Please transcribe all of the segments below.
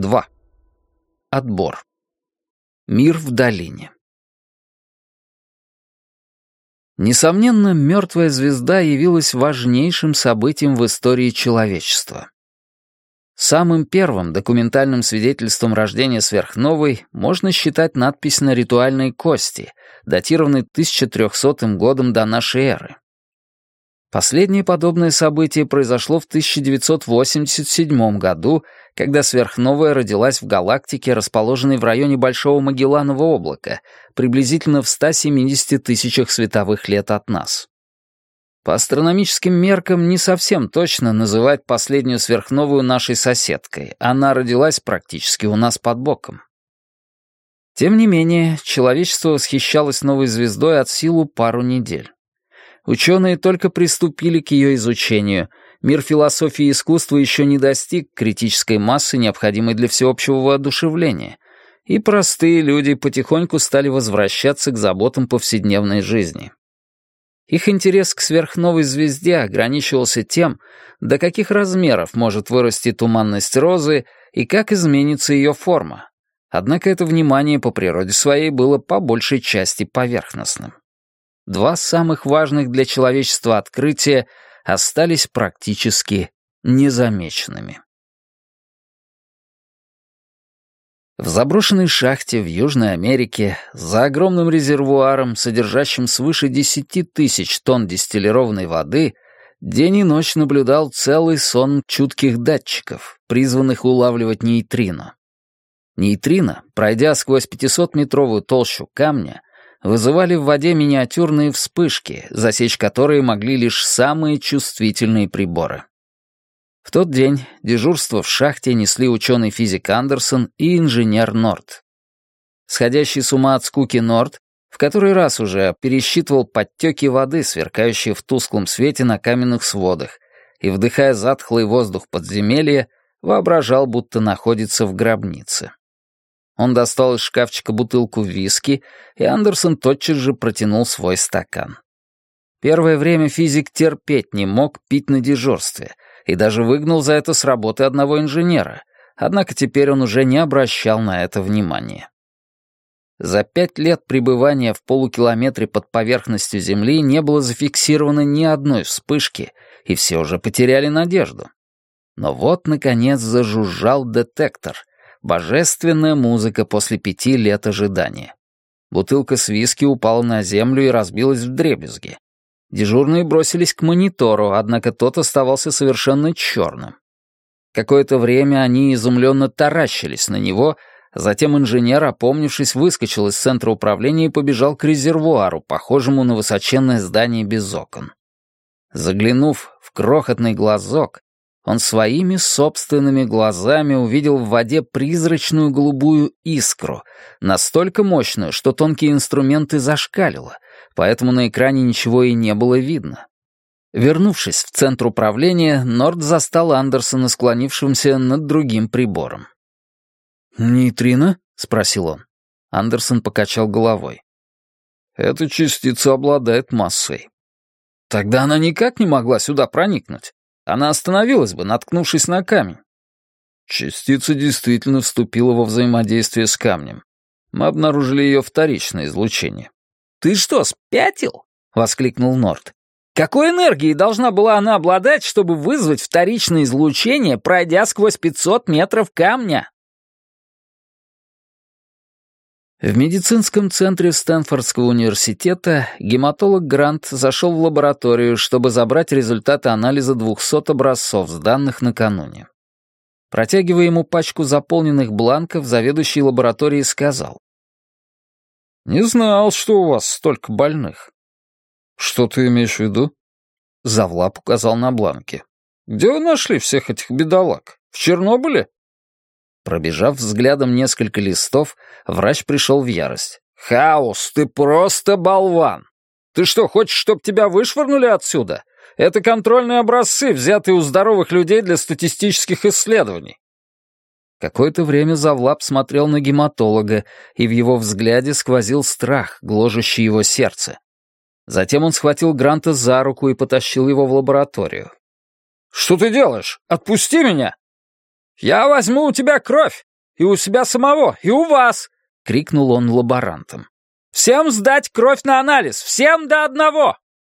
2. Отбор. Мир в долине. Несомненно, мертвая звезда явилась важнейшим событием в истории человечества. Самым первым документальным свидетельством рождения сверхновой можно считать надпись на ритуальной кости, датированной 1300 годом до нашей эры. Последнее подобное событие произошло в 1987 году, когда сверхновая родилась в галактике, расположенной в районе Большого Магелланового облака, приблизительно в 170 тысячах световых лет от нас. По астрономическим меркам не совсем точно называть последнюю сверхновую нашей соседкой. Она родилась практически у нас под боком. Тем не менее, человечество восхищалось новой звездой от силы пару недель. Ученые только приступили к ее изучению. Мир философии и искусства еще не достиг критической массы, необходимой для всеобщего воодушевления, и простые люди потихоньку стали возвращаться к заботам повседневной жизни. Их интерес к сверхновой звезде ограничивался тем, до каких размеров может вырасти туманность розы и как изменится ее форма. Однако это внимание по природе своей было по большей части поверхностным. Два самых важных для человечества открытия остались практически незамеченными. В заброшенной шахте в Южной Америке, за огромным резервуаром, содержащим свыше 10 тысяч тонн дистиллированной воды, день и ночь наблюдал целый сон чутких датчиков, призванных улавливать нейтрино. Нейтрино, пройдя сквозь 500-метровую толщу камня, вызывали в воде миниатюрные вспышки, засечь которые могли лишь самые чувствительные приборы. В тот день дежурство в шахте несли ученый-физик Андерсон и инженер Норт. Сходящий с ума от скуки Норт в который раз уже пересчитывал подтеки воды, сверкающие в тусклом свете на каменных сводах, и, вдыхая затхлый воздух подземелья, воображал, будто находится в гробнице. Он достал из шкафчика бутылку виски, и Андерсон тотчас же протянул свой стакан. Первое время физик терпеть не мог пить на дежурстве и даже выгнал за это с работы одного инженера, однако теперь он уже не обращал на это внимания. За 5 лет пребывания в полукилометре под поверхностью Земли не было зафиксировано ни одной вспышки, и все уже потеряли надежду. Но вот, наконец, зажужжал детектор. Божественная музыка после 5 лет ожидания. Бутылка с виски упала на землю и разбилась вдребезги. Дежурные бросились к монитору, однако тот оставался совершенно черным. Какое-то время они изумленно таращились на него, затем инженер, опомнившись, выскочил из центра управления и побежал к резервуару, похожему на высоченное здание без окон. Заглянув в крохотный глазок, он своими собственными глазами увидел в воде призрачную голубую искру, настолько мощную, что тонкие инструменты зашкалило, поэтому на экране ничего и не было видно. Вернувшись в центр управления, Норт застал Андерсона, склонившимся над другим прибором. «Нейтрино?» — спросил он. Андерсон покачал головой. «Эта частица обладает массой». «Тогда она никак не могла сюда проникнуть. Она остановилась бы, наткнувшись на камень». Частица действительно вступила во взаимодействие с камнем. Мы обнаружили ее вторичное излучение. «Ты что, спятил?» — воскликнул Норт. «Какой энергией должна была она обладать, чтобы вызвать вторичное излучение, пройдя сквозь 500 метров камня?» В медицинском центре Стэнфордского университета гематолог Грант зашел в лабораторию, чтобы забрать результаты анализа 200 образцов с данных накануне. Протягивая ему пачку заполненных бланков, заведующий лабораторией сказал: «Не знал, что у вас столько больных». «Что ты имеешь в виду?» Завлап указал на бланки. «Где вы нашли всех этих бедолаг? В Чернобыле?» Пробежав взглядом несколько листов, врач пришел в ярость. «Хаус, ты просто болван! Ты что, хочешь, чтобы тебя вышвырнули отсюда? Это контрольные образцы, взятые у здоровых людей для статистических исследований». Какое-то время Завлап смотрел на гематолога, и в его взгляде сквозил страх, гложущий его сердце. Затем он схватил Гранта за руку и потащил его в лабораторию. «Что ты делаешь? Отпусти меня!» «Я возьму у тебя кровь! И у себя самого, и у вас!» — крикнул он лаборантам. «Всем сдать кровь на анализ! Всем до одного!»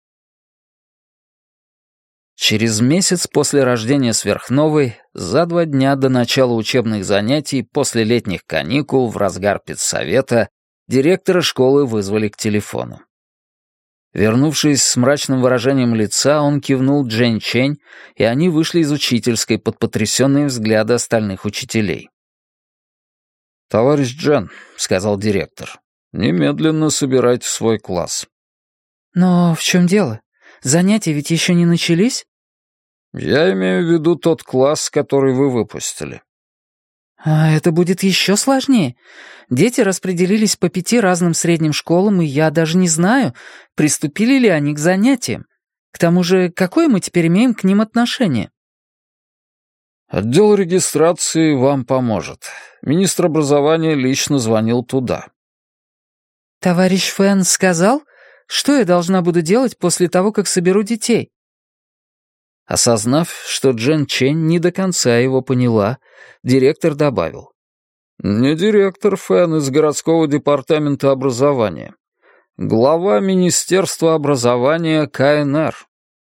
Через месяц после рождения сверхновой, за 2 дня до начала учебных занятий после летних каникул в разгар педсовета, директора школы вызвали к телефону. Вернувшись с мрачным выражением лица, он кивнул Джен Чень, и они вышли из учительской под потрясенные взгляды остальных учителей. «Товарищ Джен», — сказал директор, — «немедленно собирайте свой класс». «Но в чем дело? Занятия ведь еще не начались?» «Я имею в виду тот класс, который вы выпустили». «А это будет еще сложнее. Дети распределились по 5 разным средним школам, и я даже не знаю, приступили ли они к занятиям. К тому же, какое мы теперь имеем к ним отношение?» «Отдел регистрации вам поможет. Министр образования лично звонил туда». «Товарищ Фэн сказал, что я должна буду делать после того, как соберу детей?» Осознав, что Джен Чень не до конца его поняла, директор добавил. «Не директор Фэн из городского департамента образования. Глава Министерства образования КНР».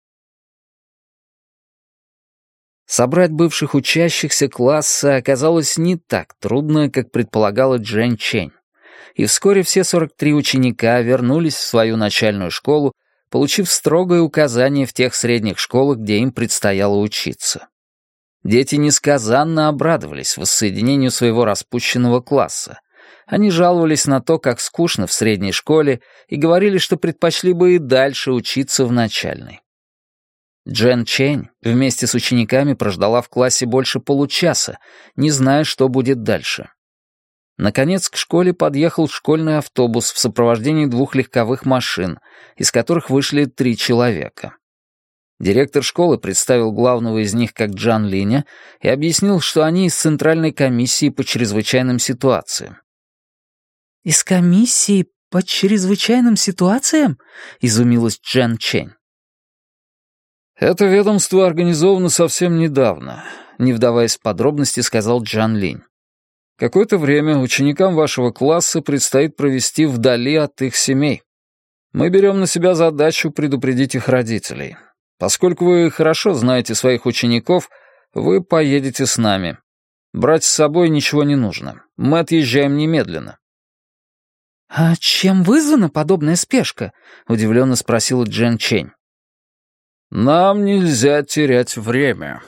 Собрать бывших учащихся класса оказалось не так трудно, как предполагала Джен Чень. И вскоре все 43 ученика вернулись в свою начальную школу, получив строгое указание в тех средних школах, где им предстояло учиться. Дети несказанно обрадовались воссоединению своего распущенного класса. Они жаловались на то, как скучно в средней школе, и говорили, что предпочли бы и дальше учиться в начальной. Джен Чень вместе с учениками прождала в классе больше получаса, не зная, что будет дальше. Наконец к школе подъехал школьный автобус в сопровождении 2 легковых машин, из которых вышли 3 человека. Директор школы представил главного из них как Джан Линя и объяснил, что они из Центральной комиссии по чрезвычайным ситуациям. «Из комиссии по чрезвычайным ситуациям?» — изумилась Джен Чень. «Это ведомство организовано совсем недавно», — не вдаваясь в подробности, сказал Джан Линь. «Какое-то время ученикам вашего класса предстоит провести вдали от их семей. Мы берем на себя задачу предупредить их родителей. Поскольку вы хорошо знаете своих учеников, вы поедете с нами. Брать с собой ничего не нужно. Мы отъезжаем немедленно». «А чем вызвана подобная спешка?» — удивленно спросила Джен Чень. «Нам нельзя терять время».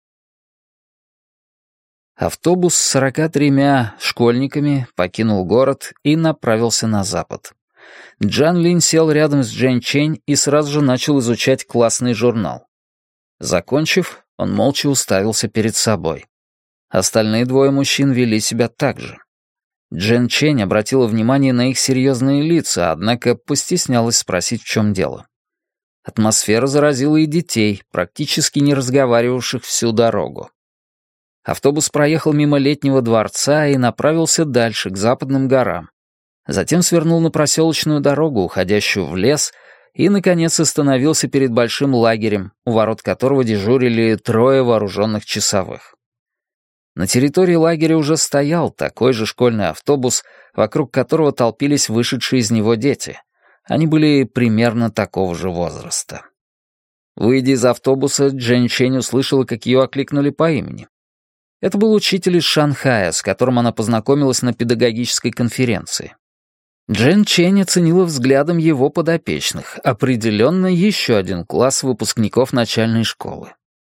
Автобус с 43 школьниками покинул город и направился на запад. Джан Линь сел рядом с Джен Чень и сразу же начал изучать классный журнал. Закончив, он молча уставился перед собой. Остальные 2 мужчин вели себя так же. Джен Чень обратила внимание на их серьезные лица, однако постеснялась спросить, в чем дело. Атмосфера заразила и детей, практически не разговаривавших всю дорогу. Автобус проехал мимо летнего дворца и направился дальше, к западным горам. Затем свернул на проселочную дорогу, уходящую в лес, и, наконец, остановился перед большим лагерем, у ворот которого дежурили 3 вооруженных часовых. На территории лагеря уже стоял такой же школьный автобус, вокруг которого толпились вышедшие из него дети. Они были примерно такого же возраста. Выйдя из автобуса, Джен Чень услышала, как ее окликнули по имени. Это был учитель из Шанхая, с которым она познакомилась на педагогической конференции. Джен Чень оценила взглядом его подопечных, определенно еще один класс выпускников начальной школы.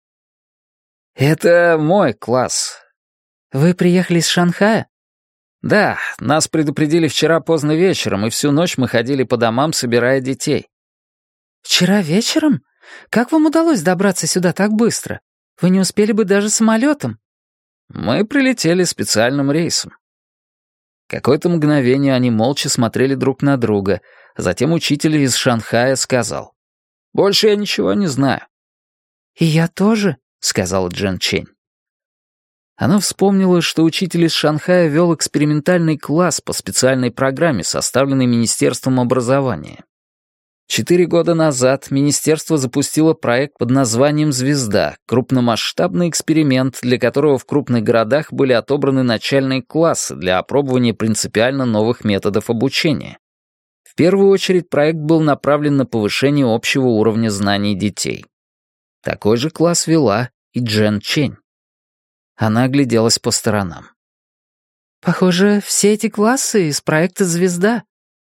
«Это мой класс». «Вы приехали из Шанхая?» «Да, нас предупредили вчера поздно вечером, и всю ночь мы ходили по домам, собирая детей». «Вчера вечером? Как вам удалось добраться сюда так быстро? Вы не успели бы даже самолетом». «Мы прилетели специальным рейсом». Какое-то мгновение они молча смотрели друг на друга, затем учитель из Шанхая сказал: «Больше я ничего не знаю». «И я тоже», — сказала Джен Чень. Она вспомнила, что учитель из Шанхая вел экспериментальный класс по специальной программе, составленной Министерством образования. 4 года назад министерство запустило проект под названием «Звезда», крупномасштабный эксперимент, для которого в крупных городах были отобраны начальные классы для опробования принципиально новых методов обучения. В первую очередь проект был направлен на повышение общего уровня знаний детей. Такой же класс вела и Джен Чень. Она огляделась по сторонам. «Похоже, все эти классы из проекта «Звезда».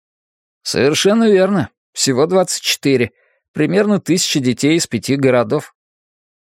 «Совершенно верно. Всего 24. Примерно 1000 детей из 5 городов.